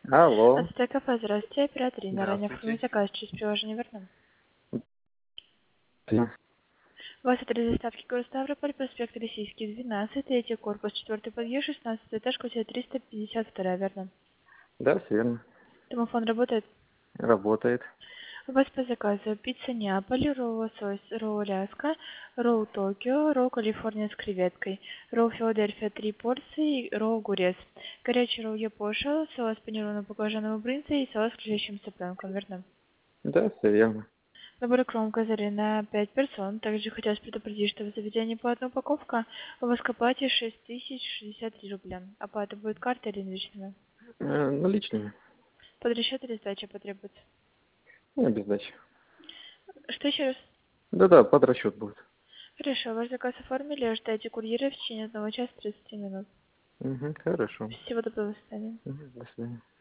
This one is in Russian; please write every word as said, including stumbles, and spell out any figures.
Алло. Ацтека, здравствуйте, оператор Инара. Необходимый Здравствуйте. заказ через приложение вернем. Да. У вас адрес доставки город Ставрополь, проспект Российский, двенадцать, третий корпус, четвертый подъезд, шестнадцатый этаж, квартира триста пятьдесят два, верно? Да, все верно. Домофон работает? Работает. У вас по заказу пицца Неаполь, ролл лосось, ролл Аляска, ролл Токио, ролл Калифорния с креветкой, ролл Филадельфия три порции и ролл огурец. Горячий ролл Япоша, соус панированного баклажанового брынза и соус с крыжащим цыпленком, верно? Да, все верно. Набор кромкозырей на пять персон. Также хотелось предупредить, что в заведении платная упаковка. У вас к оплате шесть тысяч шестьдесят три рубля. Оплата будет картой или наличными. Э, наличными. Под расчет или сдача потребуется. Ну, без сдачи. Что еще раз? Да-да, под расчет будет. Хорошо, ваш заказ оформили. Ожидайте курьера в течение одного часа тридцати минут. Угу, хорошо. Всего доброго, до свидания. Мгм, до свидания.